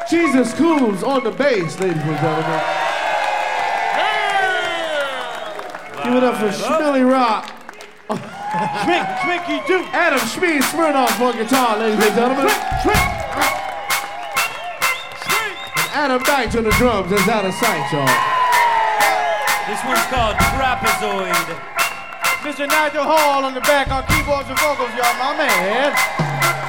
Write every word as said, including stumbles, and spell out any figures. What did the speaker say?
Jesus Coombs on the bass, ladies and gentlemen. Yeah. Give it up for Schmilly Rock. Schmick, Schmicky Duke. Adam Schmee Smirnoff on guitar, ladies and gentlemen. And Adam Knight on the drums. That's out of sight, y'all. This one's called Trapezoid. Mister Nigel Hall on the back on keyboards and vocals, y'all, my man.